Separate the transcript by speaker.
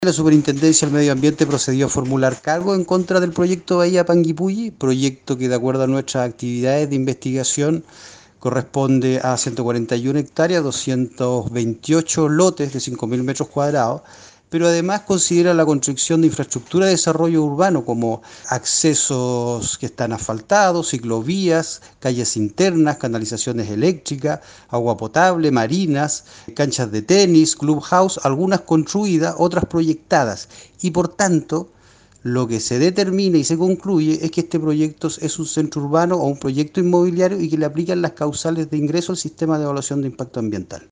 Speaker 1: La Superintendencia del Medio Ambiente procedió a formular cargo en contra del proyecto Bahía Panguipulli, proyecto que de acuerdo a nuestras actividades de investigación corresponde a 141 hectáreas, 228 lotes de 5.000 metros cuadrados, pero además considera la construcción de infraestructura de desarrollo urbano como accesos que están asfaltados, ciclovías, calles internas, canalizaciones eléctricas, agua potable, marinas, canchas de tenis, clubhouse, algunas construidas, otras proyectadas. Y por tanto, lo que se determina y se concluye es que este proyecto es un centro urbano o un proyecto inmobiliario y que le aplican las causales de ingreso al sistema de evaluación de impacto ambiental.